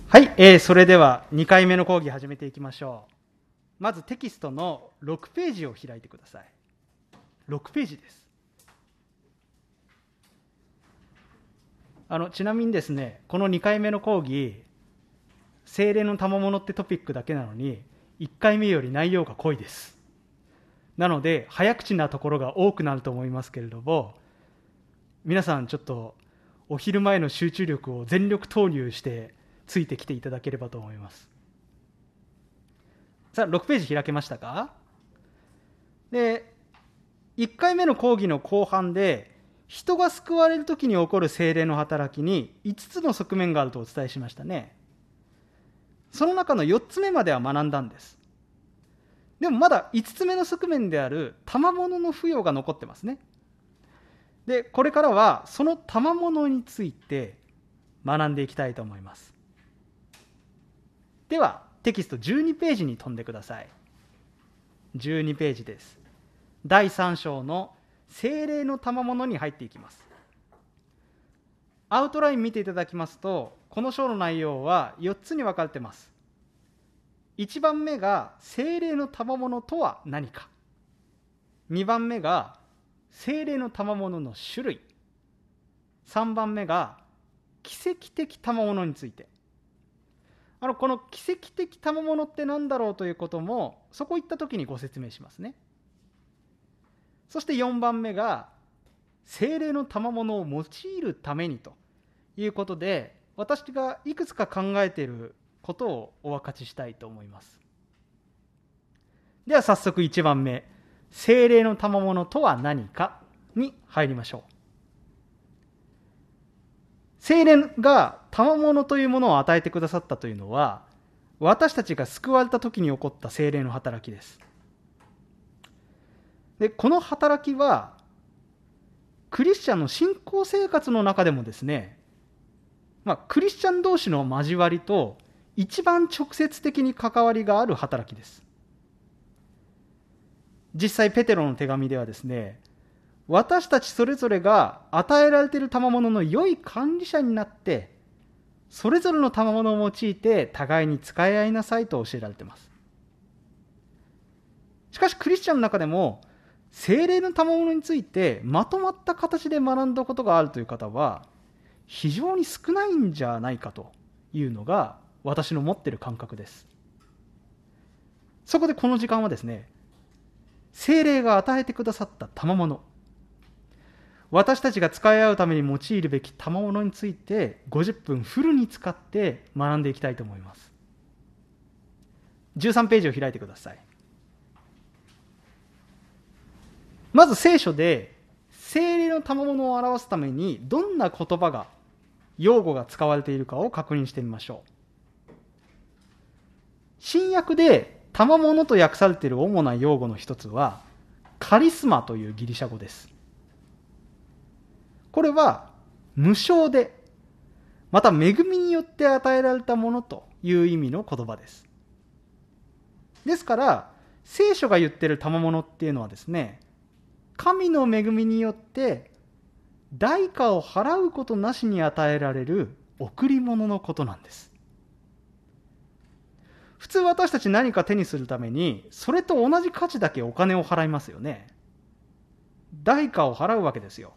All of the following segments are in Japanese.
はい、それでは2回目の講義始めていきましょう。まずテキストの6ページを開いてください。6ページです。ちなみにですね、この2回目の講義、聖霊の賜物ってトピックだけなのに、1回目より内容が濃いです。なので、早口なところが多くなると思いますけれども、皆さんちょっとお昼前の集中力を全力投入してついてきていただければと思います。さあ、6ページ開けましたか？で、1回目の講義の後半で、人が救われるときに起こる聖霊の働きに5つの側面があるとお伝えしましたね。その中の4つ目までは学んだんです。でもまだ5つ目の側面である賜物の付与が残ってますね。で、これからはその賜物について学んでいきたいと思います。では、テキスト12ページに飛んでください。12ページです。第3章の聖霊の賜物に入っていきます。アウトライン見ていただきますと、この章の内容は4つに分かれています。1番目が聖霊の賜物とは何か。2番目が聖霊の賜物の種類。3番目が奇跡的賜物について。この奇跡的賜物って何だろうということも、そこ行った時にご説明しますね。そして4番目が聖霊の賜物を用いるためにということで、私がいくつか考えていることをお分かちしたいと思います。では早速1番目、聖霊の賜物とは何かに入りましょう。聖霊が賜物というものを与えてくださったというのは、私たちが救われた時に起こった聖霊の働きです。で、この働きはクリスチャンの信仰生活の中でもですね、クリスチャン同士の交わりと一番直接的に関わりがある働きです。実際ペテロの手紙ではですね、私たちそれぞれが与えられている賜物の良い管理者になって、それぞれの賜物を用いて互いに使い合いなさいと教えられています。しかしクリスチャンの中でも聖霊の賜物についてまとまった形で学んだことがあるという方は非常に少ないんじゃないかというのが私の持っている感覚です。そこでこの時間はですね、聖霊が与えてくださった賜物、私たちが使い合うために用いるべき賜物について50分フルに使って学んでいきたいと思います。13ページを開いてください。まず聖書で聖霊の賜物を表すためにどんな言葉が、用語が使われているかを確認してみましょう。新約で賜物と訳されている主な用語の一つはカリスマというギリシャ語です。これは無償で、また恵みによって与えられたものという意味の言葉です。ですから聖書が言っている賜物っていうのはですね、神の恵みによって代価を払うことなしに与えられる贈り物のことなんです。普通私たち何か手にするためにそれと同じ価値だけお金を払いますよね。代価を払うわけですよ。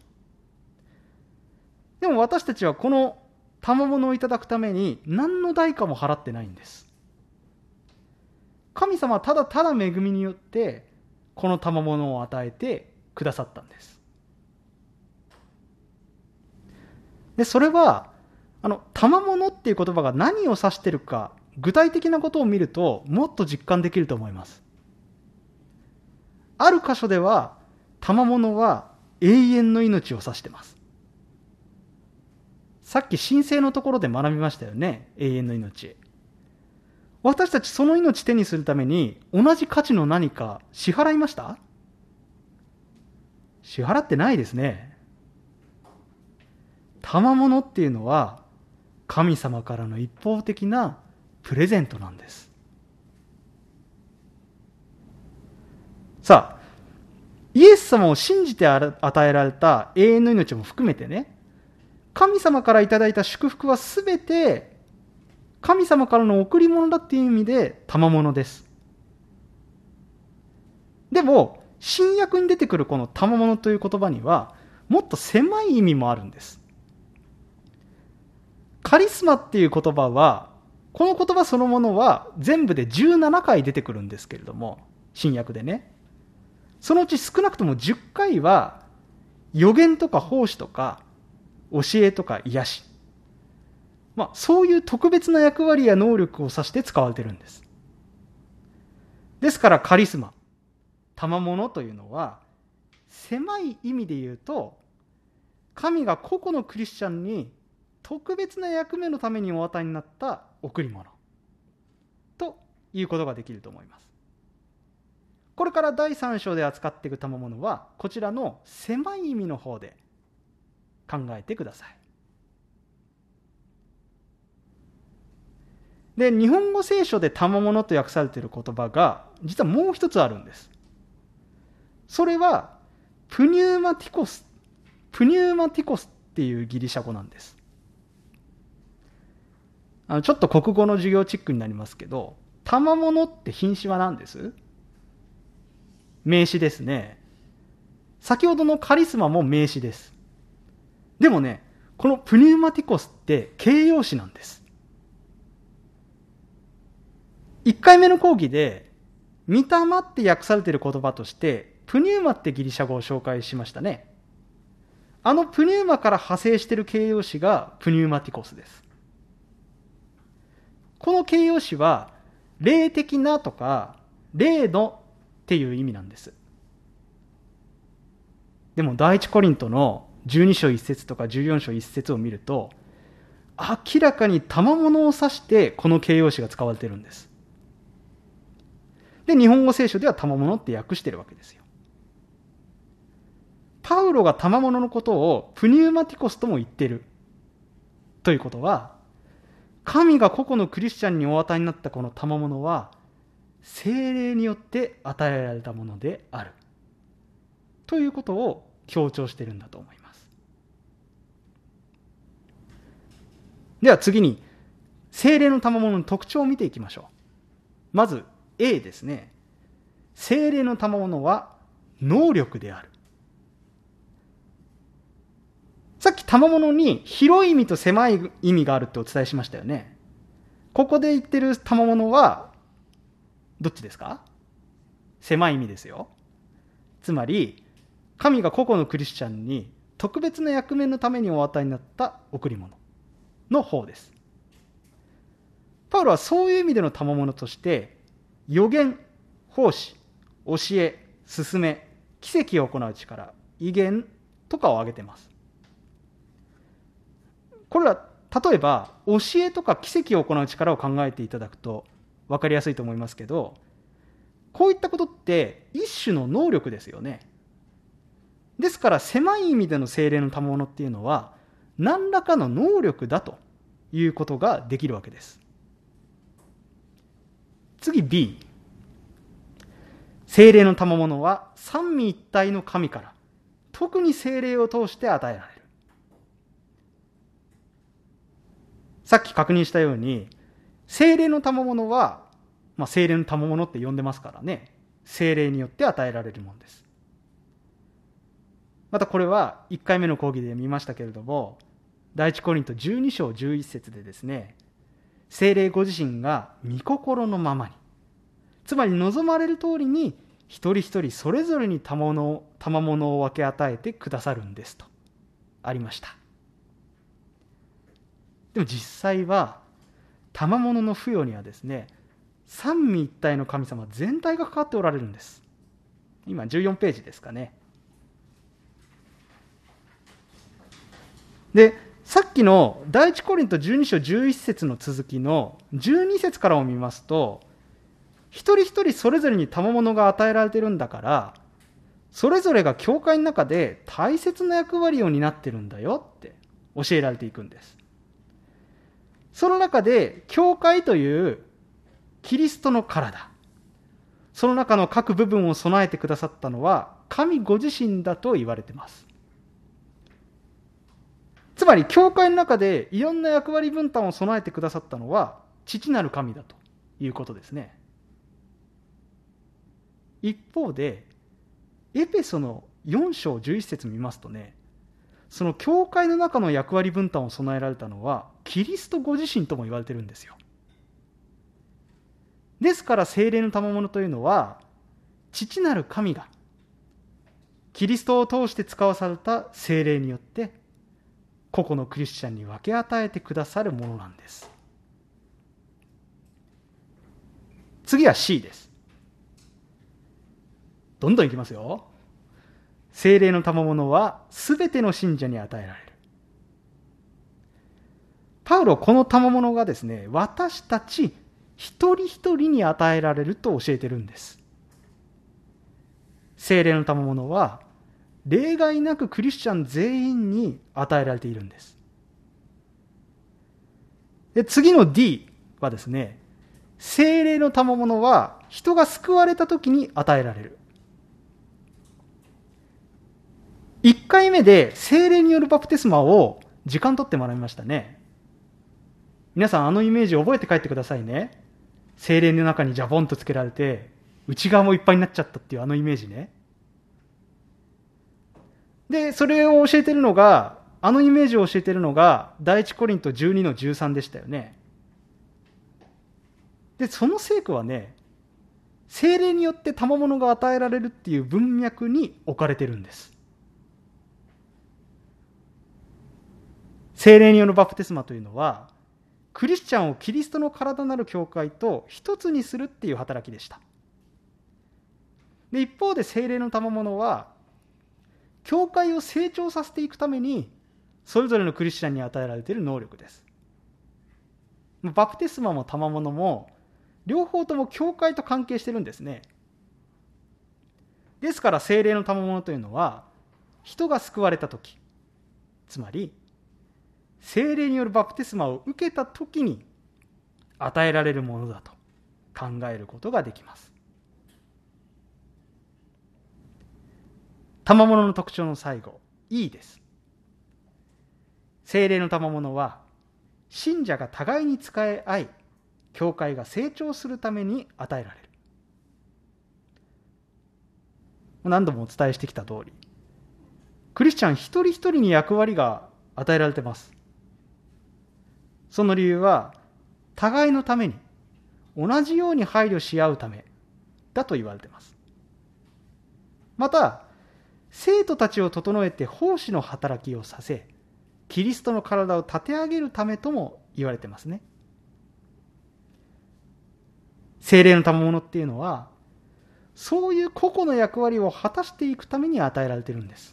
でも私たちはこの賜物をいただくために何の代価も払ってないんです。神様はただただ恵みによってこの賜物を与えてくださったんです。で、それは賜物っていう言葉が何を指しているか、具体的なことを見るともっと実感できると思います。ある箇所では賜物は永遠の命を指しています。さっき神聖のところで学びましたよね。永遠の命。私たちその命手にするために同じ価値の何か支払いました？支払ってないですね。賜物っていうのは神様からの一方的なプレゼントなんです。さあ、イエス様を信じて与えられた永遠の命も含めてね、神様からいただいた祝福はすべて神様からの贈り物だっていう意味で賜物です。でも新約に出てくるこの賜物という言葉にはもっと狭い意味もあるんです。カリスマっていう言葉は、この言葉そのものは全部で17回出てくるんですけれども、新約でね、そのうち少なくとも10回は預言とか奉仕とか教えとか癒し、そういう特別な役割や能力を指して使われているんです。ですからカリスマ、賜物というのは狭い意味で言うと、神が個々のクリスチャンに特別な役目のためにお与えになった贈り物ということができると思います。これから第3章で扱っていく賜物はこちらの狭い意味の方で考えてください。で、日本語聖書で賜物と訳されている言葉が実はもう一つあるんです。それはプニューマティコスっていうギリシャ語なんです。ちょっと国語の授業チックになりますけど、賜物って品詞は何です？名詞ですね。先ほどのカリスマも名詞です。でもね、このプニューマティコスって形容詞なんです。1回目の講義で御霊って訳されている言葉としてプニューマってギリシャ語を紹介しましたね。あのプニューマから派生している形容詞がプニューマティコスです。この形容詞は霊的なとか霊のっていう意味なんです。でも第一コリントの12章1節とか14章1節を見ると、明らかに賜物を指してこの形容詞が使われているんです。で、日本語聖書では賜物って訳しているわけですよ。パウロが賜物のことをプニューマティコスとも言っているということは、神が個々のクリスチャンにお与えになったこの賜物は聖霊によって与えられたものであるということを強調しているんだと思います。では次に聖霊の賜物の特徴を見ていきましょう。まず A ですね。聖霊の賜物は能力である。さっき賜物に広い意味と狭い意味があるってお伝えしましたよね。ここで言ってる賜物はどっちですか？狭い意味ですよ。つまり神が個々のクリスチャンに特別な役目のためにお与えになった贈り物の方です。パウロはそういう意味での賜物として預言、奉仕、教え、勧め、奇跡を行う力、異言とかを挙げています。これは例えば教えとか奇跡を行う力を考えていただくと分かりやすいと思いますけど、こういったことって一種の能力ですよね。ですから狭い意味での聖霊の賜物っていうのは何らかの能力だということができるわけです。次 B、 聖霊の賜物は三位一体の神から特に聖霊を通して与えられる。さっき確認したように聖霊の賜物は、聖霊の賜物って呼んでますからね、聖霊によって与えられるものです。またこれは1回目の講義で見ましたけれども、第一コリント12章11節でですね、聖霊ご自身が御心のままに、つまり望まれる通りに一人一人それぞれに賜物を分け与えてくださるんですとありました。でも実際は賜物の付与にはですね、三位一体の神様全体が関わっておられるんです。今14ページですかね。で、さっきの第一コリント12章11節の続きの12節からを見ますと、一人一人それぞれに賜物が与えられているんだから、それぞれが教会の中で大切な役割を担ってるんだよって教えられていくんです。その中で教会というキリストの体、その中の各部分を備えてくださったのは神ご自身だと言われています。つまり教会の中でいろんな役割分担を備えてくださったのは父なる神だということですね。一方でエペソの4章11節見ますとね、その教会の中の役割分担を備えられたのはキリストご自身とも言われてるんですよ。ですから聖霊の賜物というのは、父なる神がキリストを通して使わされた聖霊によって個々のクリスチャンに分け与えてくださるものなんです。次は C です。どんどんいきますよ。聖霊の賜物はすべての信者に与えられる。パウロはこの賜物がですね、私たち一人一人に与えられると教えてるんです。聖霊の賜物は例外なくクリスチャン全員に与えられているんです。で、次の D はですね、聖霊の賜物は人が救われた時に与えられる。1回目で聖霊によるバプテスマを時間取ってもらいましたね。皆さんあのイメージ覚えて帰ってくださいね。聖霊の中にジャボンとつけられて内側もいっぱいになっちゃったっていうあのイメージね。で、それを教えてるのが、あのイメージを教えてるのが第一コリント12の13でしたよね。で、その聖句はね、聖霊によって賜物が与えられるっていう文脈に置かれてるんです。聖霊によるバプテスマというのは、クリスチャンをキリストの体なる教会と一つにするっていう働きでした。で、一方で聖霊の賜物は、教会を成長させていくために、それぞれのクリスチャンに与えられている能力です。バプテスマも賜物も、両方とも教会と関係してるんですね。ですから聖霊の賜物というのは、人が救われたとき、つまり、聖霊によるバプテスマを受けたときに与えられるものだと考えることができます。賜物の特徴の最後、E です。聖霊の賜物は、信者が互いに仕え合い、教会が成長するために与えられる。何度もお伝えしてきた通り、クリスチャン一人一人に役割が与えられています。その理由は、互いのために、同じように配慮し合うためだと言われています。また、生徒たちを整えて奉仕の働きをさせ、キリストの体を立て上げるためとも言われてますね。聖霊の賜物っていうのは、そういう個々の役割を果たしていくために与えられているんです。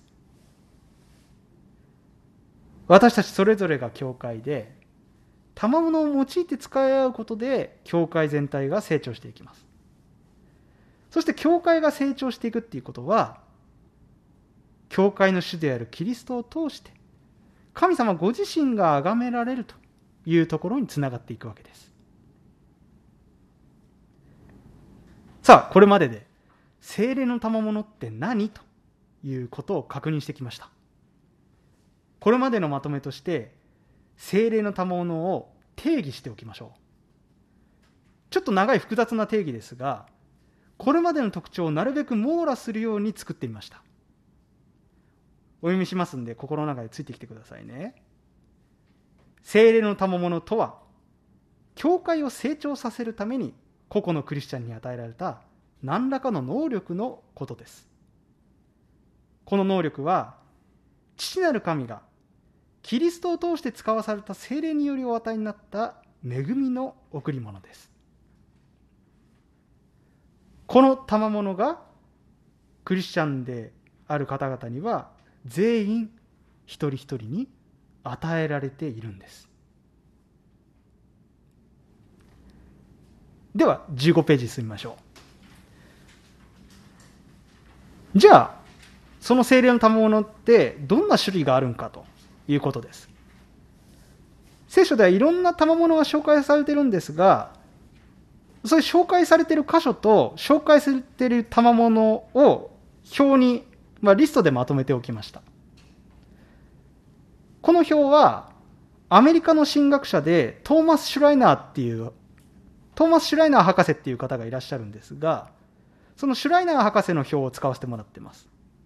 私たちそれぞれが教会で、賜物を用いて使い合うことで、教会全体が成長していきます。そして教会が成長していくっていうことは、教会の主であるキリストを通して、神様ご自身が崇められるというところにつながっていくわけです。さあ、これまでで聖霊の賜物って何ということを確認してきました。これまでのまとめとして、聖霊の賜物を定義しておきましょう。ちょっと長い複雑な定義ですが、これまでの特徴をなるべく網羅するように作ってみました。お読みしますんで、心の中でついてきてくださいね。聖霊の賜物とは、教会を成長させるために個々のクリスチャンに与えられた何らかの能力のことです。この能力は、父なる神がキリストを通して使わされた聖霊によりお与えになった恵みの贈り物です。この賜物がクリスチャンである方々には全員一人一人に与えられているんです。では15ページ進みましょう。じゃあその聖霊の賜物ってどんな種類があるんかということです。聖書ではいろんな賜物が紹介されているんですが、そういう紹介されている箇所と紹介されている賜物を表に、リストでまとめておきました。この表はアメリカの神学者でトーマス・シュライナーっていうトーマス・シュライナー博士っていう方がいらっしゃるんですが、そのシュライナー博士の表を使わせてもらってます。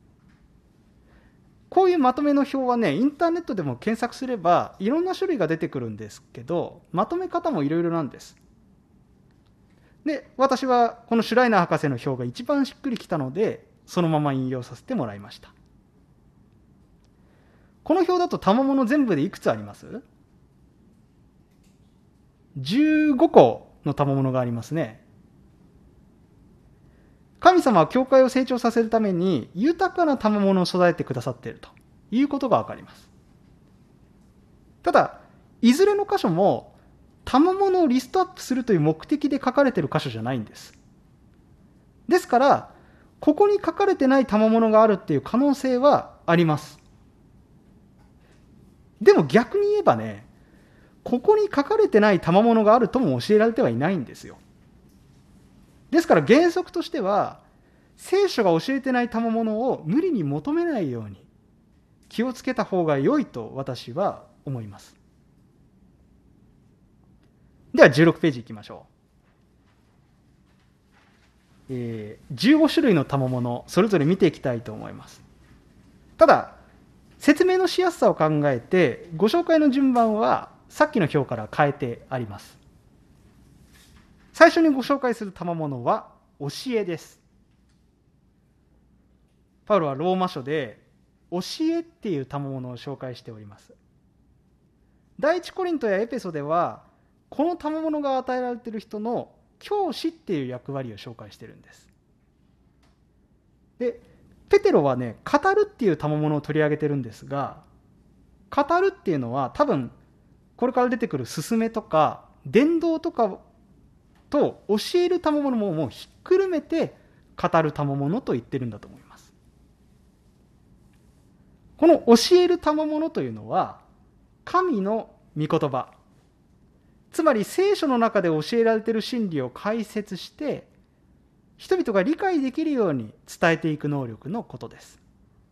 こういうまとめの表はね、インターネットでも検索すればいろんな種類が出てくるんですけど、まとめ方もいろいろなんです。で、私はこのシュライナー博士の表が一番しっくりきたので、そのまま引用させてもらいました。この表だと賜物全部でいくつあります？ 15 個の賜物がありますね。神様は教会を成長させるために豊かな賜物を備えてくださっているということがわかります。ただ、いずれの箇所も賜物をリストアップするという目的で書かれている箇所じゃないんです。ですから、ここに書かれてない賜物があるっていう可能性はあります。でも逆に言えばね、ここに書かれてない賜物があるとも教えられてはいないんですよ。ですから原則としては、聖書が教えてない賜物を無理に求めないように気をつけた方が良いと私は思います。では16ページ行きましょう。15種類の賜物、それぞれ見ていきたいと思います。ただ、説明のしやすさを考えて、ご紹介の順番はさっきの表から変えてあります。最初にご紹介する賜物は教えです。パウロはローマ書で教えっていう賜物を紹介しております。第一コリントやエペソではこの賜物が与えられている人の教師っていう役割を紹介しているんです。で、ペテロはね、語るっていう賜物を取り上げてるんですが、語るっていうのは多分これから出てくる勧めとか伝道とかと教える賜物ももうひっくるめて語る賜物と言ってるんだと思います。この教える賜物というのは神の御言葉、つまり聖書の中で教えられている真理を解説して人々が理解できるように伝えていく能力のことです。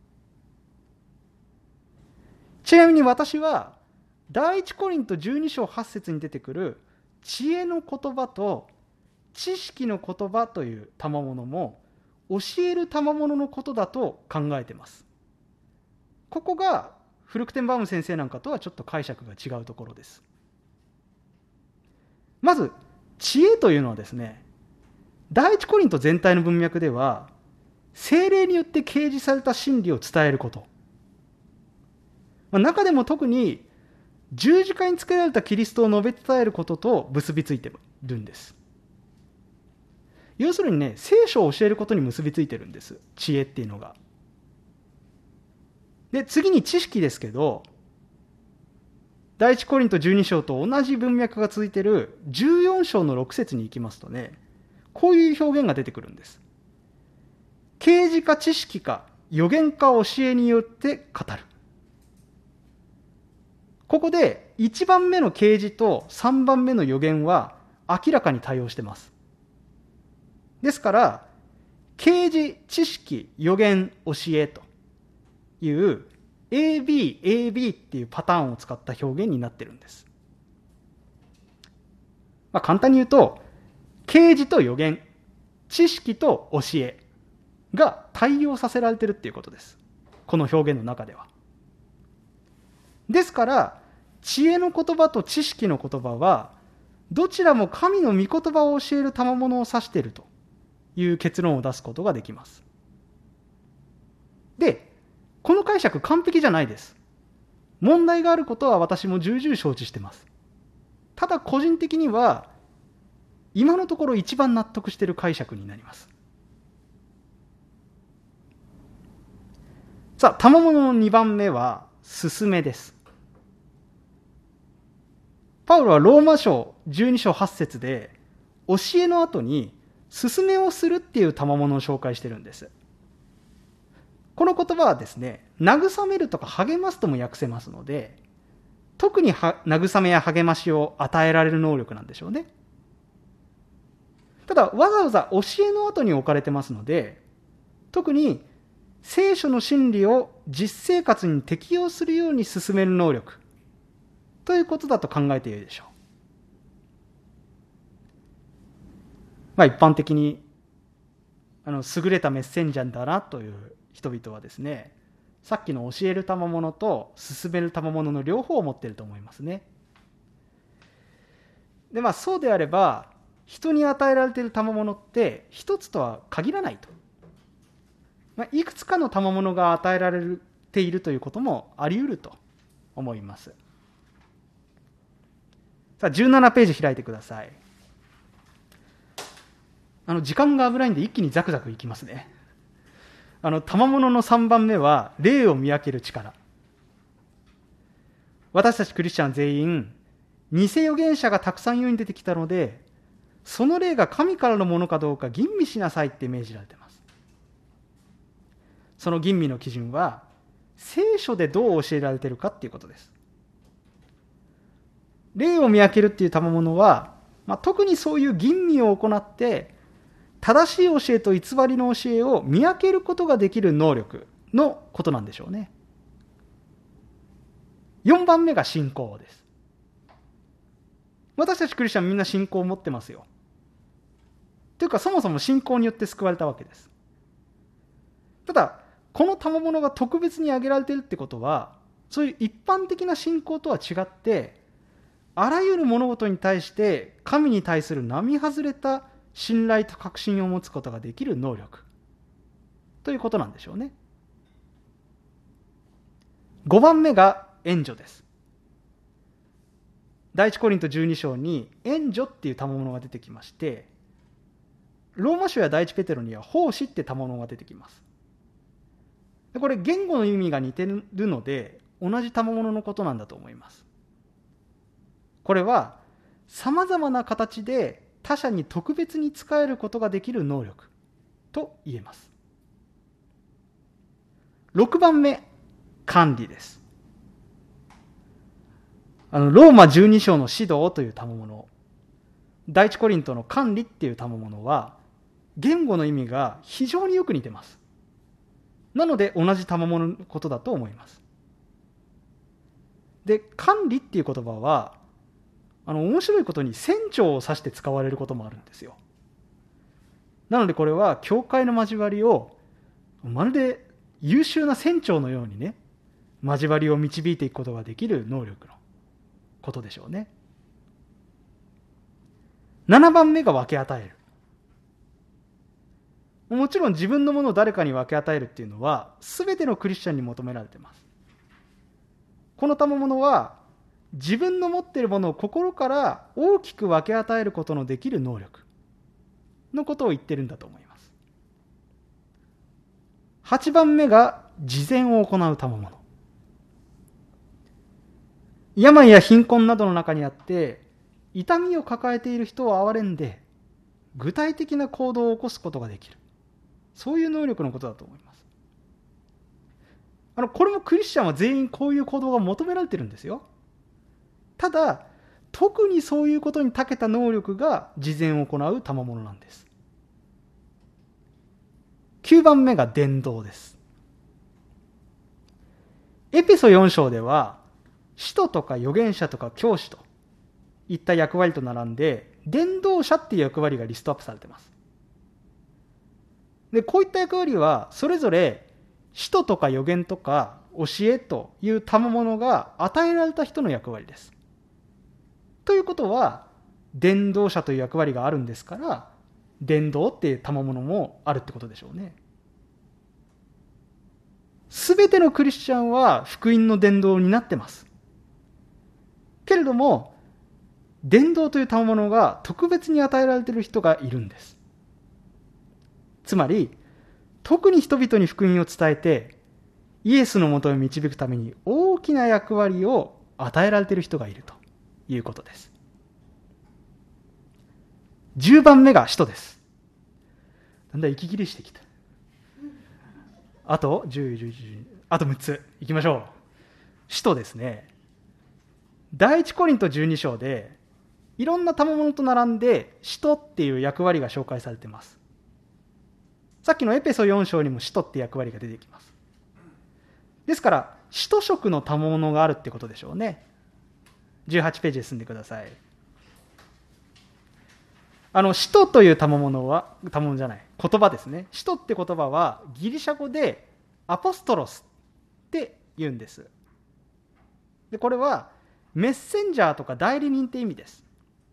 ちなみに私は第一コリント12章8節に出てくる知恵の言葉と知識の言葉という賜物も教える賜物のことだと考えています。ここがフルクテンバウム先生なんかとはちょっと解釈が違うところです。まず知恵というのはですね、第一コリント全体の文脈では聖霊によって掲示された真理を伝えること、中でも特に十字架につけられたキリストを述べ伝えることと結びついているんです。要するにね、聖書を教えることに結びついてるんです、知恵っていうのが。で、次に知識ですけど、第一コリント12章と同じ文脈が続いている14章の6節に行きますとね、こういう表現が出てくるんです。啓示か知識か預言か教えによって語る。ここで1番目の啓示と3番目の預言は明らかに対応しています。ですから、啓示、知識、預言、教えという AB っていうパターンを使った表現になっているんです。簡単に言うと、啓示と預言、知識と教えが対応させられているっていうことです。この表現の中では。ですから、知恵の言葉と知識の言葉は、どちらも神の御言葉を教える賜物を指しているという結論を出すことができます。で、この解釈完璧じゃないです。問題があることは私も重々承知しています。ただ個人的には、今のところ一番納得している解釈になります。さあ、賜物の2番目は、勧めです。パウロはローマ書12章8節で、教えの後に、勧めをするっていう賜物を紹介しているんです。この言葉はですね、慰めるとか励ますとも訳せますので、特に慰めや励ましを与えられる能力なんでしょうね。ただ、わざわざ教えの後に置かれてますので、特に聖書の真理を実生活に適用するように進める能力ということだと考えていいでしょう。 一般的に優れたメッセンジャーだなという人々はですね、さっきの教える賜物と進める賜物の両方を持っていると思いますね。でそうであれば、人に与えられている賜物って一つとは限らないと、いくつかの賜物が与えられているということもあり得ると思います。さあ17ページ開いてください。時間が危ないんで一気にザクザクいきますね。賜物の3番目は霊を見分ける力。私たちクリスチャン全員、偽預言者がたくさん世に出てきたので、その霊が神からのものかどうか吟味しなさいって命じられています。その吟味の基準は聖書でどう教えられているかっていうことです。霊を見分けるっていう賜物は、特にそういう吟味を行って正しい教えと偽りの教えを見分けることができる能力のことなんでしょうね。4番目が信仰です。私たちクリスチャンみんな信仰を持ってますよ。というかそもそも信仰によって救われたわけです。ただこの賜物が特別に挙げられているってことは、そういう一般的な信仰とは違って、あらゆる物事に対して神に対する並外れた信頼と確信を持つことができる能力ということなんでしょうね。5番目が援助です。第一コリント12章に援助っていう賜物が出てきまして、ローマ書や第一ペテロには奉仕って賜物が出てきます。これ言語の意味が似てるので同じ賜物のことなんだと思います。これはさまざまな形で他者に特別に使えることができる能力と言えます。6番目、管理です。ローマ12章の指導という賜物、第一コリントの管理っていう賜物は言語の意味が非常によく似てます。なので同じ賜物のことだと思います。で、管理っていう言葉は面白いことに船長を指して使われることもあるんですよ。なのでこれは教会の交わりをまるで優秀な船長のようにね、交わりを導いていくことができる能力のことでしょうね。7番目が分け与える。もちろん自分のものを誰かに分け与えるっていうのは全てのクリスチャンに求められています。この賜物は自分の持っているものを心から大きく分け与えることのできる能力のことを言ってるんだと思います。8番目が慈善を行う賜物。病や貧困などの中にあって痛みを抱えている人を憐れんで具体的な行動を起こすことができる、そういう能力のことだと思います。これもクリスチャンは全員こういう行動が求められているんですよ。ただ特にそういうことに長けた能力が慈善を行う賜物なんです。9番目が伝道です。エペソ4章では使徒とか預言者とか教師といった役割と並んで伝道者っていう役割がリストアップされています。でこういった役割はそれぞれ使徒とか預言とか教えという賜物が与えられた人の役割です。ということは伝道者という役割があるんですから、伝道っていう賜物もあるってことでしょうね。すべてのクリスチャンは福音の伝道になってます。けれども伝道という賜物が特別に与えられている人がいるんです。つまり特に人々に福音を伝えてイエスのもとへ導くために大きな役割を与えられている人がいるということです。10番目が使徒です。だんだん息切れしてきた。あと10、11、12、あと6ついきましょう。使徒ですね。第一コリント12章でいろんな賜物と並んで使徒っていう役割が紹介されています。さっきのエペソ4章にも使徒って役割が出てきます。ですから使徒職の賜物があるってことでしょうね。18ページで進んでください。 使徒という賜物じゃない、言葉ですね。使徒って言葉はギリシャ語でアポストロスって言うんです。で、これはメッセンジャーとか代理人って意味です。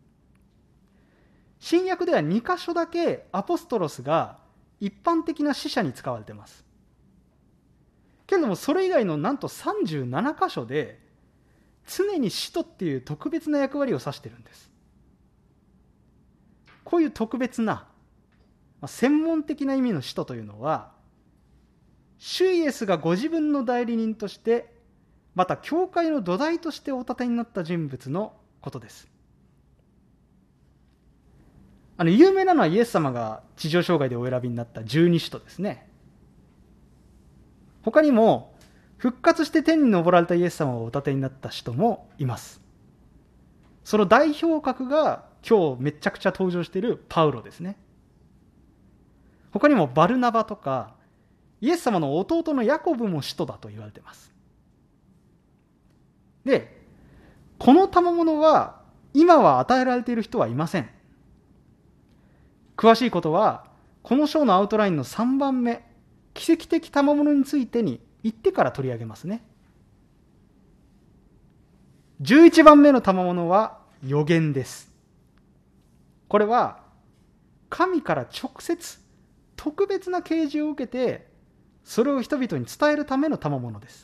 新約では2箇所だけアポストロスが一般的な使者に使われています。けれどもそれ以外のなんと37箇所で常に使徒っていう特別な役割を指しているんです。こういう特別な専門的な意味の使徒というのは、主イエスがご自分の代理人として、また教会の土台としてお立てになった人物のことです。有名なのはイエス様が地上生涯でお選びになった十二使徒ですね。他にも復活して天に昇られたイエス様をお立てになった使徒もいます。その代表格が今日めちゃくちゃ登場しているパウロですね。他にもバルナバとかイエス様の弟のヤコブも使徒だと言われています。で、この賜物は今は与えられている人はいません。詳しいことはこの章のアウトラインの3番目、奇跡的賜物についてに言ってから取り上げますね。11番目の賜物は預言です。これは神から直接特別な啓示を受けて、それを人々に伝えるための賜物です。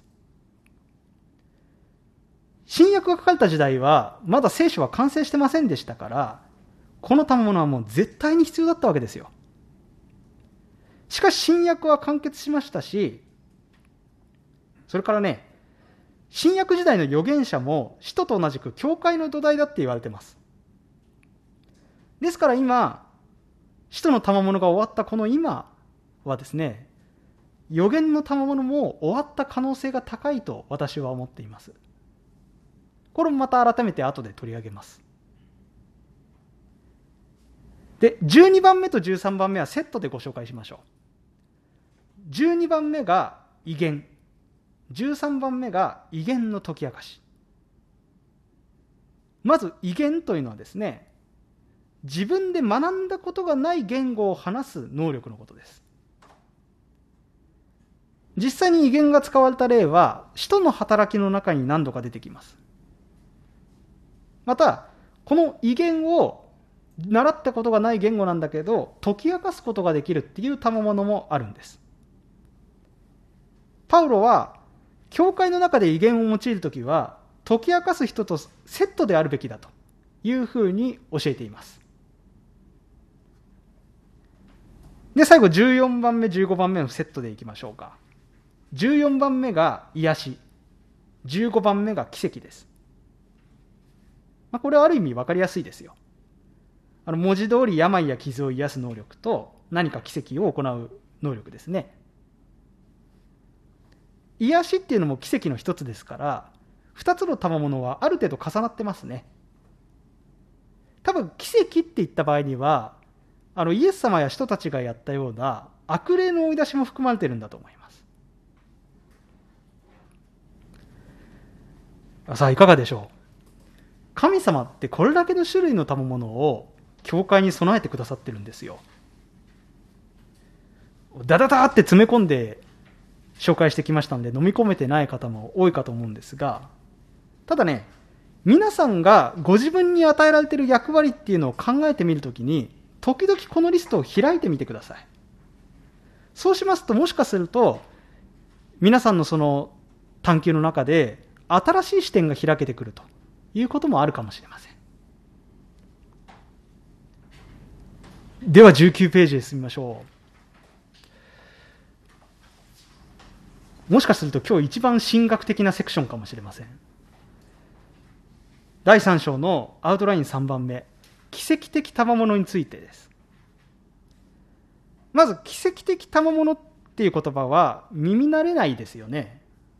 新約が書かれた時代はまだ聖書は完成してませんでしたから、この賜物はもう絶対に必要だったわけですよ。しかし新約は完結しましたし、それからね、新約時代の預言者も使徒と同じく教会の土台だって言われています。ですから今、使徒の賜物が終わったこの今はですね、預言の賜物も終わった可能性が高いと私は思っています。これもまた改めて後で取り上げます。で、12番目と13番目はセットでご紹介しましょう。12番目が異言、13番目が異言の解き明かし。まず異言というのはですね、自分で学んだことがない言語を話す能力のことです。実際に異言が使われた例は使徒の働きの中に何度か出てきます。またこの異言を習ったことがない言語なんだけど解き明かすことができるっていう賜物もあるんです。パウロは教会の中で異言を用いるときは解き明かす人とセットであるべきだというふうに教えています。で、最後14番目15番目のセットでいきましょうか。14番目が癒し、15番目が奇跡です。これはある意味分かりやすいですよ。文字通り病や傷を癒す能力と何か奇跡を行う能力ですね。癒しっていうのも奇跡の一つですから、2つの賜物はある程度重なってますね。多分奇跡って言った場合にはイエス様や人たちがやったような悪霊の追い出しも含まれているんだと思います。さあいかがでしょう。神様ってこれだけの種類の賜物を教会に備えてくださってるんですよ。ダダダって詰め込んで紹介してきましたので飲み込めてない方も多いかと思うんですが、ただね、皆さんがご自分に与えられている役割っていうのを考えてみるときに時々このリストを開いてみてください。そうしますともしかすると皆さんのその探求の中で新しい視点が開けてくるということもあるかもしれません。では19ページへ進みましょう。もしかすると今日一番神学的なセクションかもしれません。第3章のアウトライン3番目、奇跡的賜物についてです。まず奇跡的賜物っていう言葉は耳慣れないですよね。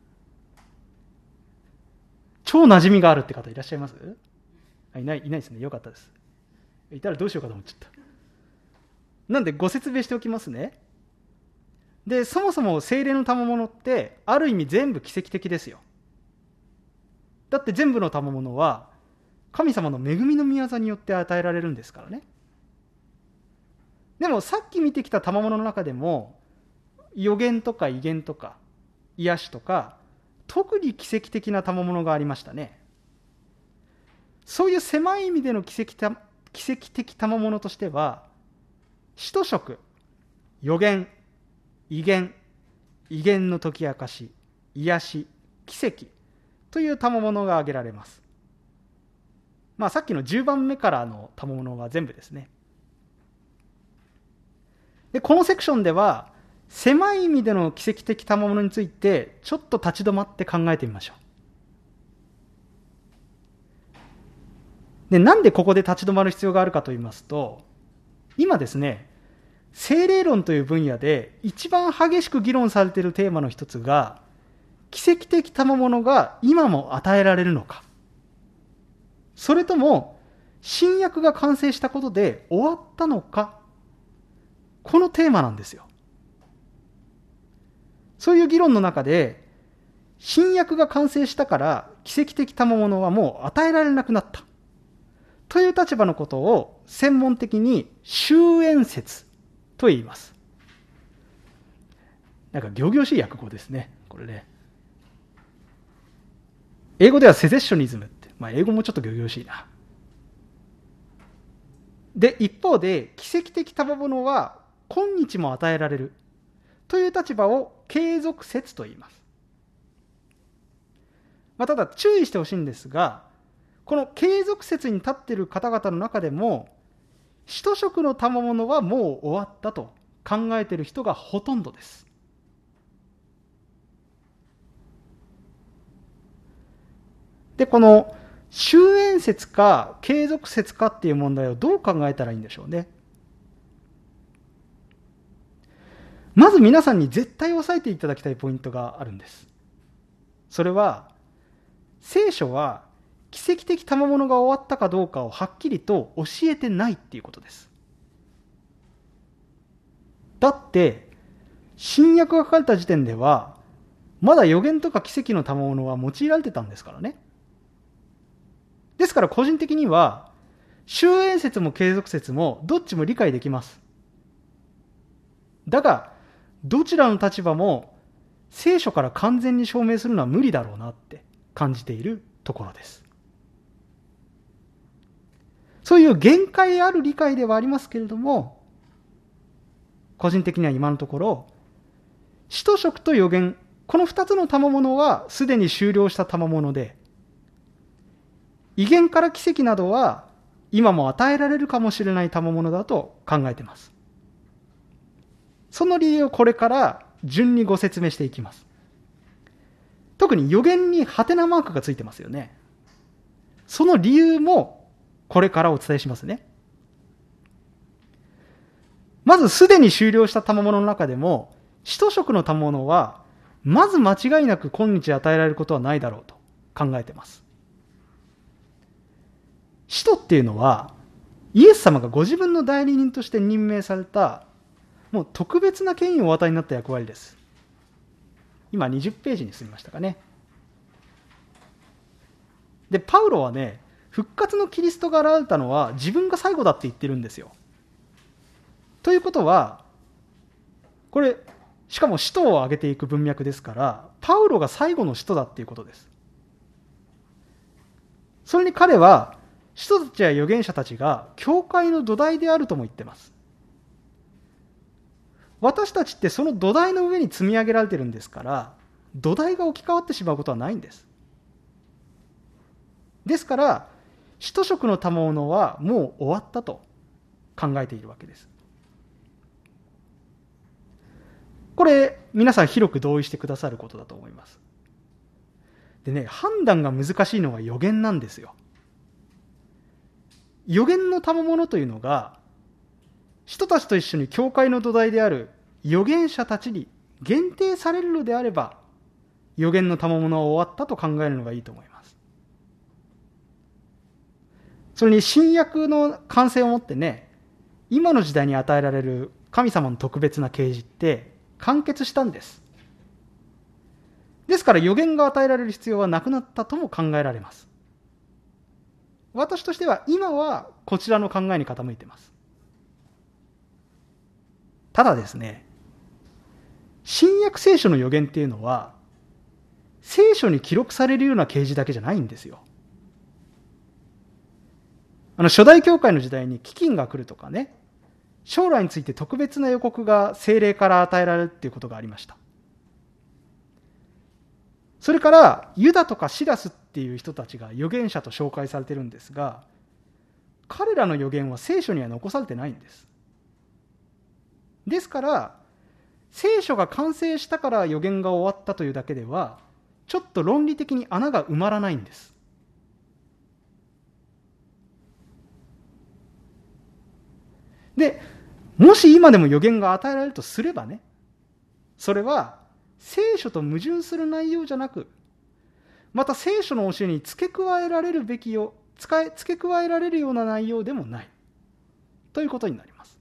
超馴染みがあるって方いらっしゃいます？いないですね。よかったです。いたらどうしようかと思っちゃった。なんでご説明しておきますね。で、そもそも聖霊の賜物ってある意味全部奇跡的ですよ。だって全部の賜物は神様の恵みの御業によって与えられるんですからね。 でもさっき見てきた賜物の中でも、予言とか異言とか癒しとか、特に奇跡的な賜物がありましたね。そういう狭い意味での奇跡的賜物としては、使徒職、予言、異言、異言の解き明かし、癒し、奇跡という賜物が挙げられます。さっきの10番目からの賜物が全部ですね。で、このセクションでは、狭い意味での奇跡的賜物について、ちょっと立ち止まって考えてみましょう。で、なんでここで立ち止まる必要があるかと言いますと、今ですね、聖霊論という分野で一番激しく議論されているテーマの一つが、奇跡的賜物が今も与えられるのか、それとも新約が完成したことで終わったのか、このテーマなんですよ。そういう議論の中で、新約が完成したから奇跡的賜物はもう与えられなくなったという立場のことを専門的に終焉説と言います。なんか仰々しい訳語ですね、これね。英語ではセゼッショニズムって、英語もちょっと仰々しいな。で、一方で奇跡的賜物は今日も与えられるという立場を継続説と言います。ただ注意してほしいんですが、この継続説に立っている方々の中でも、使徒職の賜物はもう終わったと考えている人がほとんどです。で、この終焉説か継続説かっていう問題をどう考えたらいいんでしょうね。まず皆さんに絶対押さえていただきたいポイントがあるんです。それは、聖書は奇跡的賜物が終わったかどうかをはっきりと教えてないっていうことです。だって、新約が書かれた時点では、まだ予言とか奇跡の賜物は用いられてたんですからね。ですから個人的には、終焉説も継続説もどっちも理解できます。だが、どちらの立場も聖書から完全に証明するのは無理だろうなって感じているところです。そういう限界ある理解ではありますけれども、個人的には今のところ、使徒職と予言、この2つの賜物はすでに終了した賜物で、異言から奇跡などは今も与えられるかもしれない賜物だと考えています。その理由をこれから順にご説明していきます。特に予言にハテナマークがついてますよね。その理由もこれからお伝えしますね。まずすでに終了した賜物の中でも、使徒職の賜物はまず間違いなく今日与えられることはないだろうと考えています。使徒っていうのはイエス様がご自分の代理人として任命されたもう特別な権威をお与えになった役割です。今20ページに進みましたかね。で、パウロはね、復活のキリストが現れたのは自分が最後だって言ってるんですよ。ということは、これ、しかも使徒を挙げていく文脈ですから、パウロが最後の使徒だっていうことです。それに彼は、使徒たちや預言者たちが教会の土台であるとも言っています。私たちってその土台の上に積み上げられているんですから、土台が置き換わってしまうことはないんです。ですから、使徒職の賜物はもう終わったと考えているわけです。これ、皆さん広く同意してくださることだと思います。でね、判断が難しいのは預言なんですよ。預言の賜物というのが、人たちと一緒に教会の土台である預言者たちに限定されるのであれば、預言の賜物は終わったと考えるのがいいと思います。それに新約の完成をもってね、今の時代に与えられる神様の特別な啓示って完結したんです。ですから預言が与えられる必要はなくなったとも考えられます。私としては今はこちらの考えに傾いています。 ただですね、新約聖書の預言っていうのは、聖書に記録されるような啓示だけじゃないんですよ。初代教会の時代に飢饉が来るとかね、将来について特別な予告が聖霊から与えられるっていうことがありました。それからユダとかシラスっていう人たちが預言者と紹介されてるんですが、彼らの預言は聖書には残されてないんです。ですから聖書が完成したから預言が終わったというだけではちょっと論理的に穴が埋まらないんです。で、もし今でも預言が与えられるとすればね、それは聖書と矛盾する内容じゃなく、また聖書の教えに付け加えられるべきよ、付け加えられるような内容でもないということになります。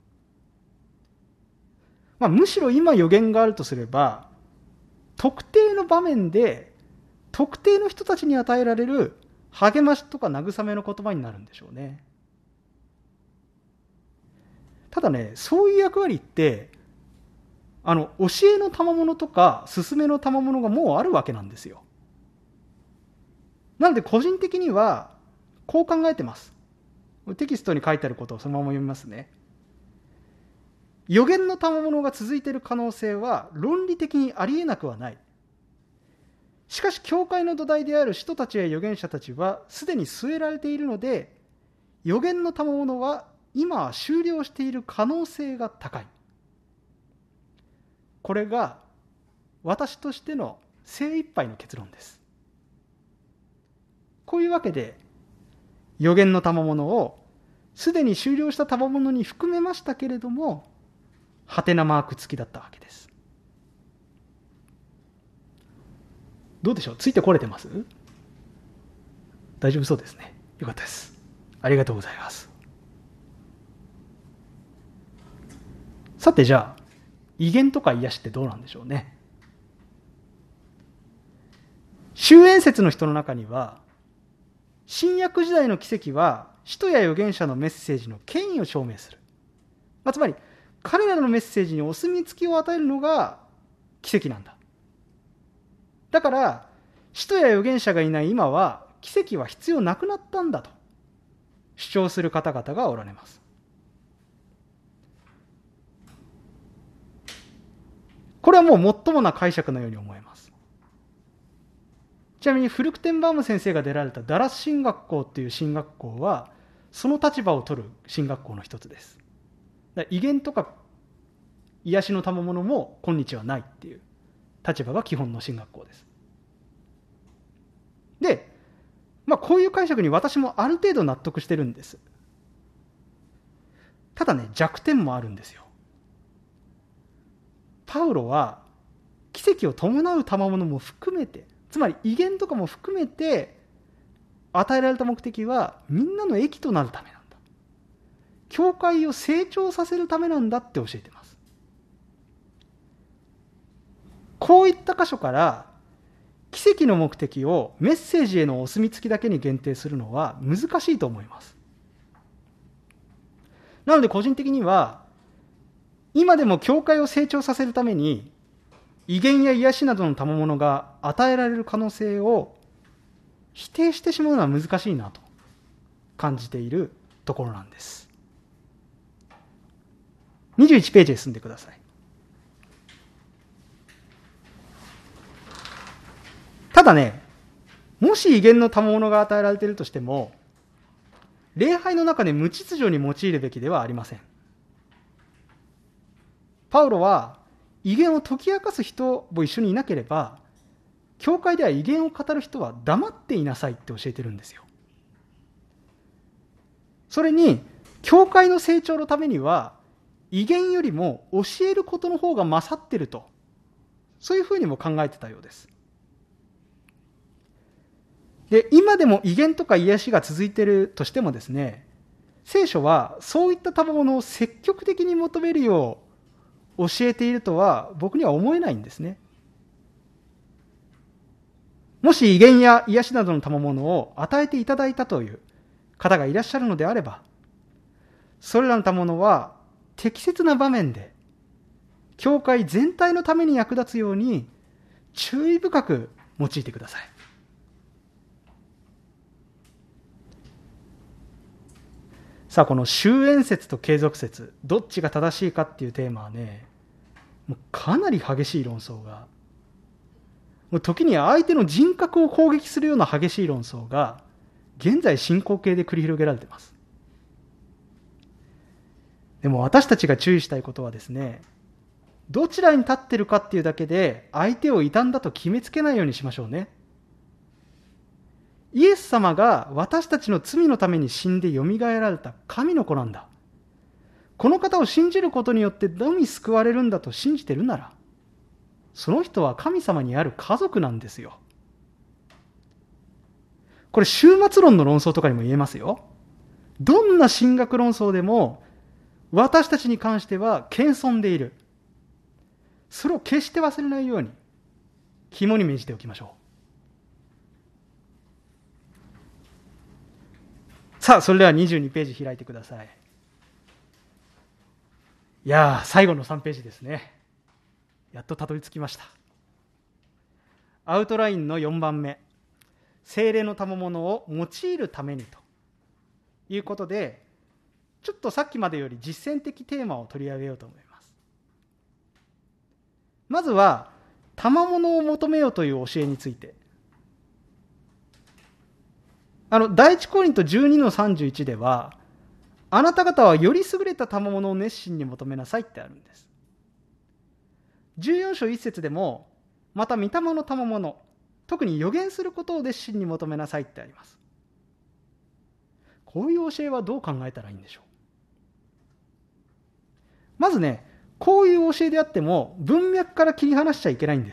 むしろ今預言があるとすれば、特定の場面で特定の人たちに与えられる励ましとか慰めの言葉になるんでしょうね。ただね、そういう役割って教えの賜物とか勧めの賜物がもうあるわけなんですよ。なので個人的にはこう考えてます。テキストに書いてあることをそのまま読みますね。預言の賜物が続いている可能性は論理的にありえなくはない。しかし教会の土台である使徒たちや預言者たちはすでに据えられているので、預言の賜物は今は終了している可能性が高い。これが私としての精一杯の結論です。こういうわけで預言の賜物をすでに終了した賜物に含めましたけれども、ハテナマーク付きだったわけです。どうでしょう、ついてこれてます？大丈夫そうですね。よかったです。ありがとうございます。さてじゃあ、異言とか癒しってどうなんでしょうね。終焉説の人の中には、新約時代の奇跡は使徒や預言者のメッセージの権威を証明する。つまり彼らのメッセージにお墨付きを与えるのが奇跡なんだ。だから使徒や預言者がいない今は奇跡は必要なくなったんだと主張する方々がおられます。これはもう最もな解釈のように思えます。ちなみにフルクテンバーム先生が出られたダラス神学校っていう神学校はその立場を取る神学校の一つです。異言とか癒しの賜物も今日はないっていう立場が基本の神学校です。で、こういう解釈に私もある程度納得してるんです。ただね、弱点もあるんですよ。パウロは奇跡を伴う賜物も含めて、つまり異言とかも含めて与えられた目的はみんなの益となるためなんだ。教会を成長させるためなんだって教えています。こういった箇所から奇跡の目的をメッセージへのお墨付きだけに限定するのは難しいと思います。なので個人的には今でも教会を成長させるために異言や癒しなどの賜物が与えられる可能性を否定してしまうのは難しいなと感じているところなんです。21ページへ進んでください。ただね、もし異言の賜物が与えられているとしても、礼拝の中で無秩序に用いるべきではありません。パウロは異言を解き明かす人も一緒にいなければ、教会では異言を語る人は黙っていなさいって教えてるんですよ。それに、教会の成長のためには、異言よりも教えることの方が勝っていると、そういうふうにも考えてたようです。で、今でも異言とか癒しが続いているとしてもですね、聖書はそういった賜物を積極的に求めるよう教えているとは僕には思えないんですね。もし異言や癒しなどの賜物を与えていただいたという方がいらっしゃるのであれば、それらの賜物は適切な場面で教会全体のために役立つように注意深く用いてください。さあ、この終焉説と継続説、どっちが正しいかっていうテーマはね、もうかなり激しい論争が、もう時には相手の人格を攻撃するような激しい論争が現在進行形で繰り広げられています。でも私たちが注意したいことはですね、どちらに立ってるかっていうだけで相手を異端だと決めつけないようにしましょうね。イエス様が私たちの罪のために死んでよみがえられた神の子なんだ。この方を信じることによってのみ救われるんだと信じてるなら、その人は神様にある家族なんですよ。これ終末論の論争とかにも言えますよ。どんな神学論争でも私たちに関しては謙遜でいる。それを決して忘れないように肝に銘じておきましょう。さあ、それでは22ページ開いてください。いやー、最後の3ページですね。やっとたどり着きました。アウトラインの4番目、聖霊の賜物を用いるためにということで、ちょっとさっきまでより実践的テーマを取り上げようと思います。まずは賜物を求めようという教えについて。第一コリント12の31では、あなた方はより優れた賜物を熱心に求めなさいってあるんです。14章1節でも、また御霊の賜物、特に預言することを熱心に求めなさいってあります。こういう教えはどう考えたらいいんでしょう。まずね、こういう教えであっても文脈から切り離しちゃいけないんです。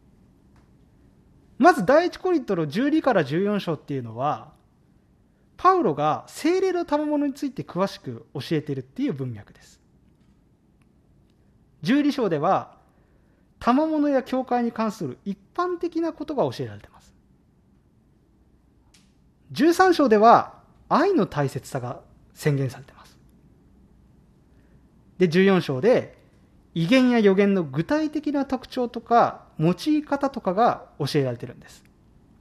まず第一コリントの12から14章っていうのは、パウロが聖霊の賜物について詳しく教えているっていう文脈です。12章では賜物や教会に関する一般的なことが教えられています。13章では愛の大切さが宣言されています。で、14章で異言や預言の具体的な特徴とか用い方とかが教えられているんです。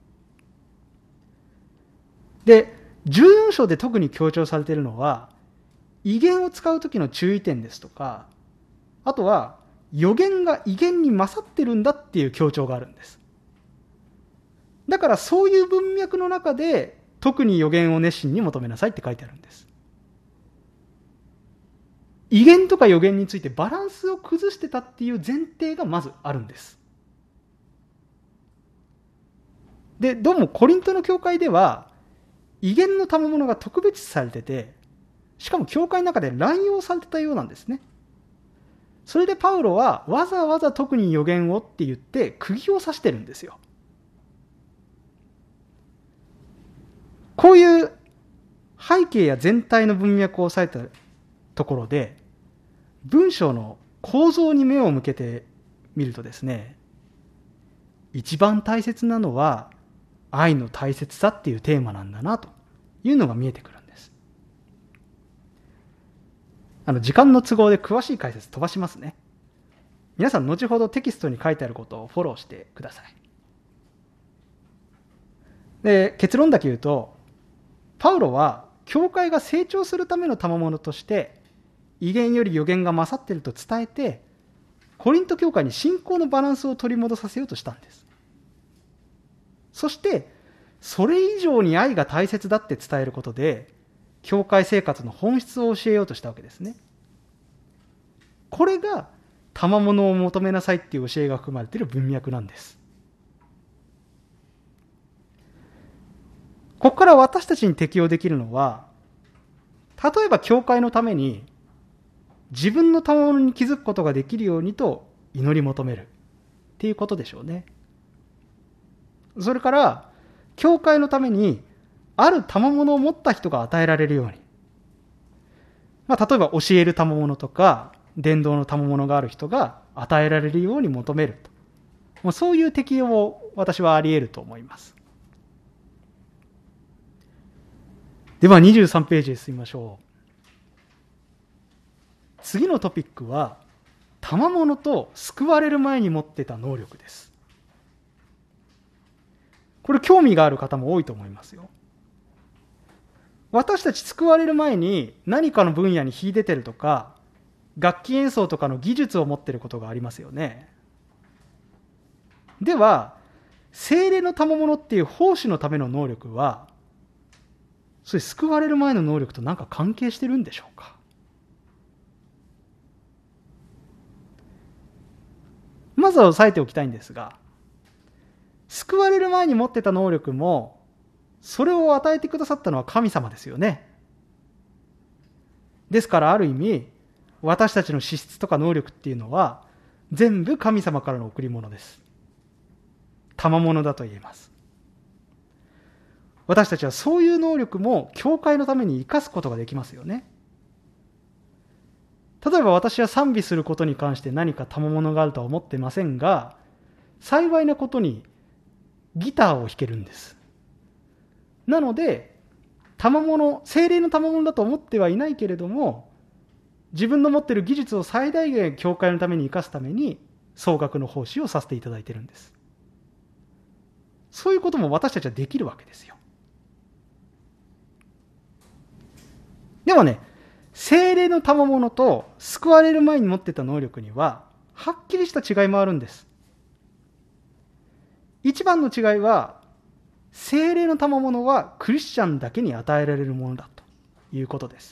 で、14章で特に強調されているのは、異言を使うときの注意点ですとか、あとは預言が異言に勝ってるんだっていう強調があるんです。だからそういう文脈の中で特に預言を熱心に求めなさいって書いてあるんです。異言とか預言についてバランスを崩してたっていう前提がまずあるんです。で、どうもコリントの教会では異言の賜物が特別視されてて、しかも教会の中で乱用されてたようなんですね。それでパウロはわざわざ特に預言をって言って釘を刺してるんですよ。こういう背景や全体の文脈を押さえたところで、文章の構造に目を向けてみるとですね、一番大切なのは愛の大切さっていうテーマなんだなというのが見えてくるんです。時間の都合で詳しい解説飛ばしますね。皆さん後ほどテキストに書いてあることをフォローしてください。で、結論だけ言うと、パウロは教会が成長するための賜物として異言より預言が勝っていると伝えて、コリント教会に信仰のバランスを取り戻させようとしたんです。そしてそれ以上に愛が大切だって伝えることで教会生活の本質を教えようとしたわけですね。これが賜物を求めなさいっていう教えが含まれている文脈なんです。ここから私たちに適用できるのは、例えば教会のために自分の賜物に気づくことができるようにと祈り求めるっていうことでしょうね。それから教会のためにある賜物を持った人が与えられるように、例えば教える賜物とか伝道の賜物がある人が与えられるように求めると、もうそういう適用を私はあり得ると思います。では23ページへ進みましょう。次のトピックは賜物と救われる前に持ってた能力です。これ興味がある方も多いと思いますよ。私たち救われる前に何かの分野に秀でてるとか、楽器演奏とかの技術を持っていることがありますよね。では、聖霊の賜物っていう奉仕のための能力は、それ救われる前の能力と何か関係してるんでしょうか。まずは押さえておきたいんですが、救われる前に持ってた能力も、それを与えてくださったのは神様ですよね。ですからある意味、私たちの資質とか能力っていうのは、全部神様からの贈り物です。賜物だと言えます。私たちはそういう能力も教会のために生かすことができますよね。例えば私は賛美することに関して何か賜物があるとは思ってませんが、幸いなことにギターを弾けるんです。なので、聖霊の賜物だと思ってはいないけれども、自分の持っている技術を最大限教会のために生かすために総額の奉仕をさせていただいているんです。そういうことも私たちはできるわけですよ。でもね、聖霊の賜物と救われる前に持っていた能力にははっきりした違いもあるんです。一番の違いは、聖霊の賜物はクリスチャンだけに与えられるものだということです。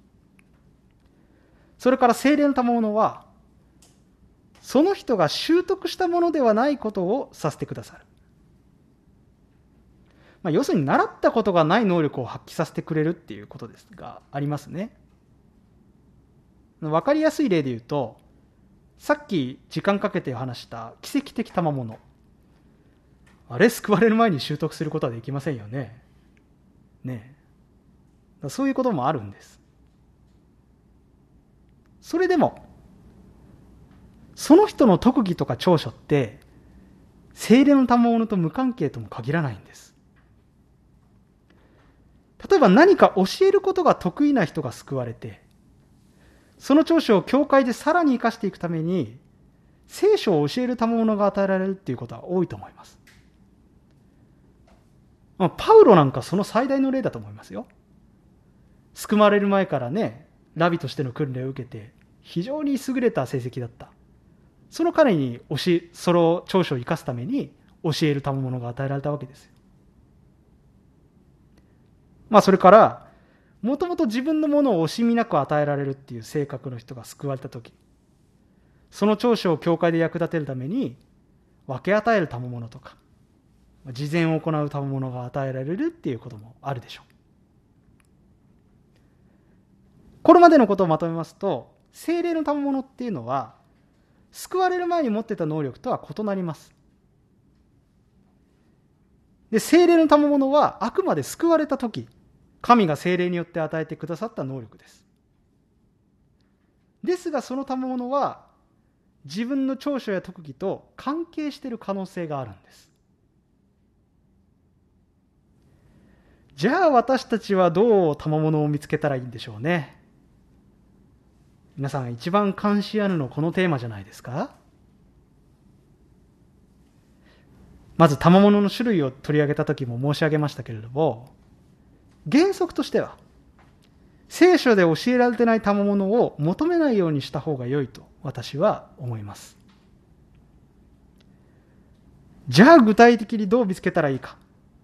それから聖霊の賜物は、その人が習得したものではないことをさせてくださる。要するに習ったことがない能力を発揮させてくれるっていうことですがありますね。わかりやすい例で言うと、さっき時間かけて話した奇跡的賜物。あれ救われる前に習得することはできませんよね。ねえ。そういうこともあるんです。それでも、その人の特技とか長所って、聖霊の賜物と無関係とも限らないんです。例えば何か教えることが得意な人が救われて、その長所を教会でさらに生かしていくために、聖書を教える賜物が与えられるっていうことは多いと思います。パウロなんかその最大の例だと思いますよ。救われる前からね、ラビとしての訓練を受けて、非常に優れた成績だった。その彼にその長所を生かすために教える賜物が与えられたわけですよ。それから、もともと自分のものを惜しみなく与えられるっていう性格の人が救われたとき、その長所を教会で役立てるために分け与える賜物とか、慈善を行う賜物が与えられるっていうこともあるでしょう。これまでのことをまとめますと、聖霊の賜物っていうのは、救われる前に持ってた能力とは異なります。で、聖霊の賜物はあくまで救われたとき、神が聖霊によって与えてくださった能力です。ですが、その賜物は自分の長所や特技と関係している可能性があるんです。じゃあ私たちはどう賜物を見つけたらいいんでしょうね。皆さん一番関心あるのこのテーマじゃないですか。まず賜物の種類を取り上げた時も申し上げましたけれども、原則としては聖書で教えられてない賜物を求めないようにした方が良いと私は思います。じゃあ具体的にどう見つけたらいいか。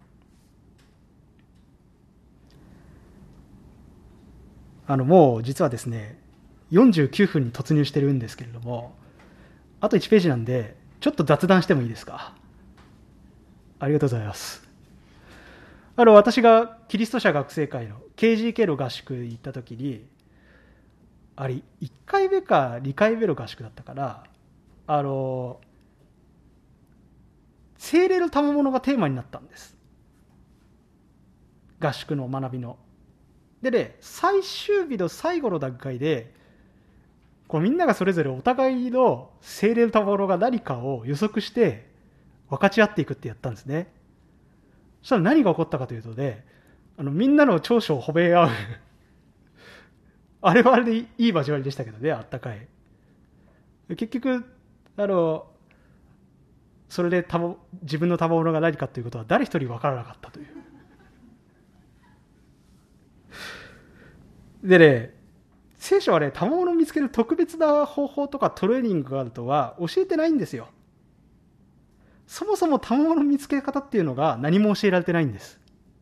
もう実はですね、49分に突入してるんですけれども、あと1ページなんで、ちょっと雑談してもいいですか。ありがとうございます。私がキリスト者学生会の KGK の合宿行った時に、あれ1回目か2回目の合宿だったから、聖霊の賜物がテーマになったんです。合宿の学びの。でね、最終日の最後の段階で、みんながそれぞれお互いの聖霊の賜物が何かを予測して分かち合っていくってやったんですね。そしたら何が起こったかというとね、みんなの長所を褒め合うあれはあれでいい交わりでしたけどね、あったかい。 結局それで自分の賜物が何かということは誰一人分からなかったという。でね、聖書はね、賜物を見つける特別な方法とかトレーニングがあるとは教えてないんですよ。そもそも賜物の見つけ方っていうのが何も教えられてないんです。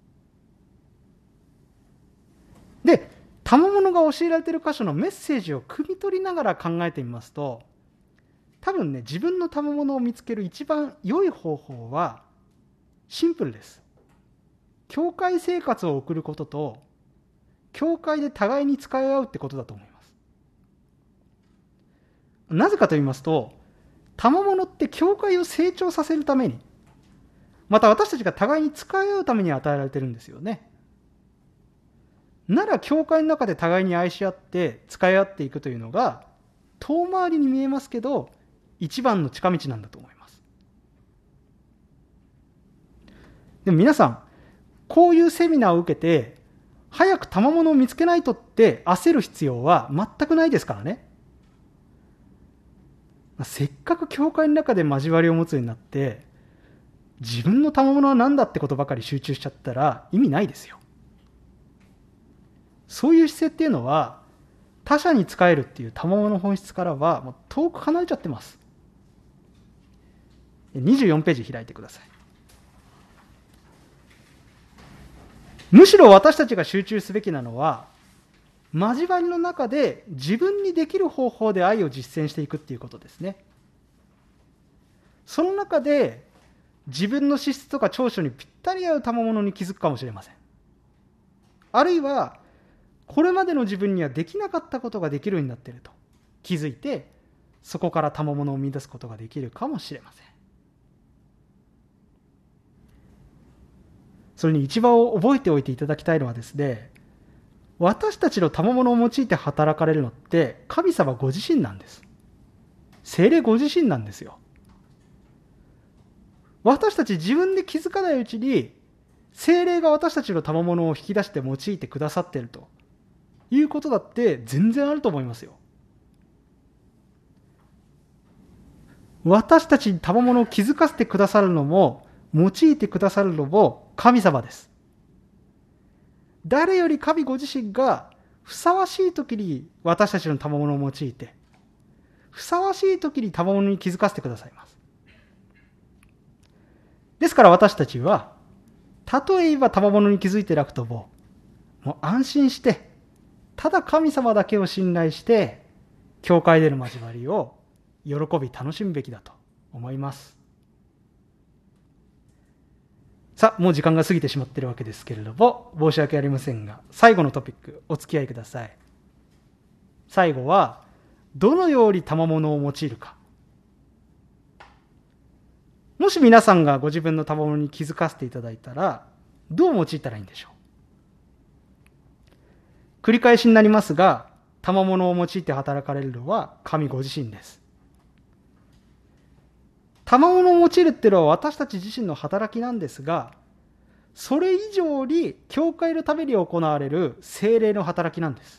で、賜物が教えられている箇所のメッセージを汲み取りながら考えてみますと、多分ね、自分の賜物を見つける一番良い方法はシンプルです。教会生活を送ることと、教会で互いに使い合うってことだと思います。なぜかと言いますと、賜物って教会を成長させるために、また私たちが互いに使い合うために与えられているんですよね。なら教会の中で互いに愛し合って使い合っていくというのが遠回りに見えますけど、一番の近道なんだと思います。でも皆さん、こういうセミナーを受けて早く賜物を見つけないとって焦る必要は全くないですからね。せっかく教会の中で交わりを持つようになって自分の賜物は何だってことばかり集中しちゃったら意味ないですよ。そういう姿勢っていうのは他者に仕えるっていう賜物の本質からはもう遠く離れちゃってます。24ページ開いてください。むしろ私たちが集中すべきなのは、交わりの中で自分にできる方法で愛を実践していくっていうことですね。その中で自分の資質とか長所にぴったり合う賜物に気づくかもしれません。あるいはこれまでの自分にはできなかったことができるようになっていると気づいて、そこから賜物を見出すことができるかもしれません。それに一番覚えておいていただきたいのはですね、私たちの賜物を用いて働かれるのって神様ご自身なんです。聖霊ご自身なんですよ。私たち自分で気づかないうちに聖霊が私たちの賜物を引き出して用いてくださっているということだって全然あると思いますよ。私たちに賜物を気づかせてくださるのも用いてくださるのも神様です。誰より神ご自身がふさわしい時に私たちの賜物を用いて、ふさわしい時に賜物に気づかせてくださいます。ですから私たちは、たとえ今賜物に気づいてなくとも、もう安心して、ただ神様だけを信頼して、教会での交わりを喜び楽しむべきだと思います。さあ、もう時間が過ぎてしまっているわけですけれども、申し訳ありませんが、最後のトピック、お付き合いください。最後は、どのように賜物を用いるか。もし皆さんがご自分の賜物に気づかせていただいたら、どう用いたらいいんでしょう。繰り返しになりますが、賜物を用いて働かれるのは神ご自身です。賜物を用いるっていうのは私たち自身の働きなんですが、それ以上に教会のために行われる聖霊の働きなんです。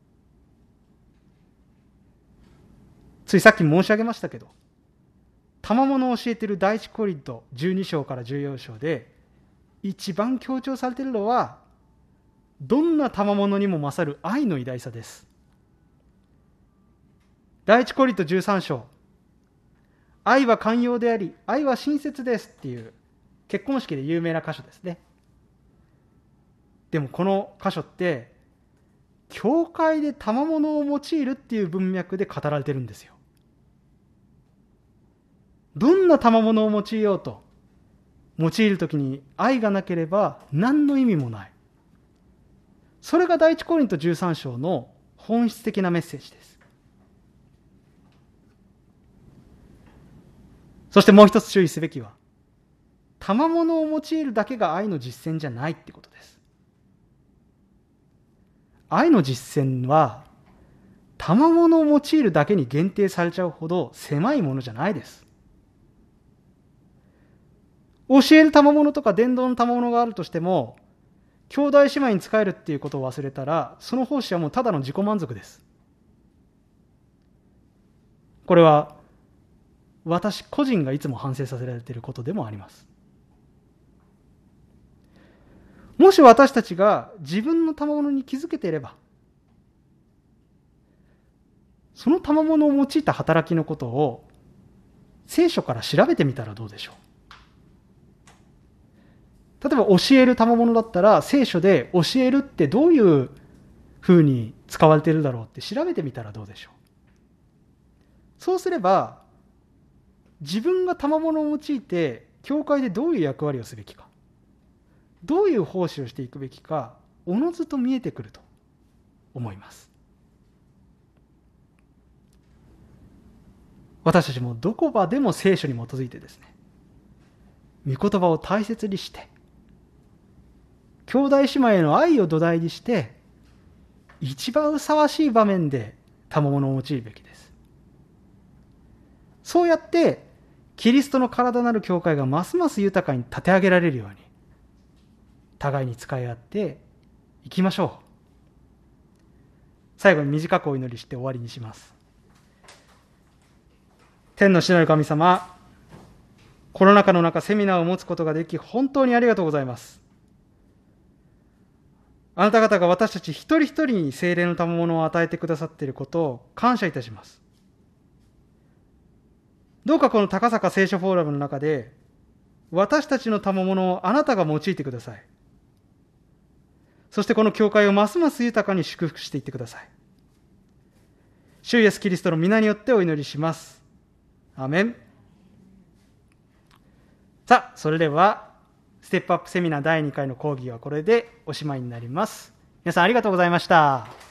ついさっき申し上げましたけど、賜物を教えている第一コリント12章から14章で一番強調されているのは、どんな賜物にも勝る愛の偉大さです。第一コリント13章、愛は寛容であり、愛は親切ですっていう結婚式で有名な箇所ですね。でもこの箇所って、教会で賜物を用いるっていう文脈で語られてるんですよ。どんな賜物を用いようと、用いるときに愛がなければ何の意味もない。それが第一コリント13章の本質的なメッセージです。そしてもう一つ注意すべきは、賜物を用いるだけが愛の実践じゃないってことです。愛の実践は、賜物を用いるだけに限定されちゃうほど狭いものじゃないです。教える賜物とか伝道の賜物があるとしても、兄弟姉妹に仕えるっていうことを忘れたら、その奉仕はもうただの自己満足です。 これは私個人がいつも反省させられていることでもあります。もし私たちが自分の賜物に気づけていれば、その賜物を用いた働きのことを聖書から調べてみたらどうでしょう。例えば教える賜物だったら、聖書で教えるってどういうふうに使われているだろうって調べてみたらどうでしょう。そうすれば、自分が賜物を用いて教会でどういう役割をすべきか、どういう奉仕をしていくべきか、おのずと見えてくると思います。私たちもどこまでも聖書に基づいてですね、御言葉を大切にして、兄弟姉妹への愛を土台にして、一番ふさわしい場面で賜物を用いるべきです。そうやって、キリストの体なる教会がますます豊かに立て上げられるように、互いに使い合っていきましょう。最後に短くお祈りして終わりにします。天の父なる神様、コロナ禍の中セミナーを持つことができ本当にありがとうございます。あなた方が私たち一人一人に聖霊の賜物を与えてくださっていることを感謝いたします。どうかこの高坂聖書フォーラムの中で私たちの賜物をあなたが用いてください。そしてこの教会をますます豊かに祝福していってください。主イエスキリストの皆によってお祈りします。アーメン。さあ、それではステップアップセミナー第2回の講義はこれでおしまいになります。皆さんありがとうございました。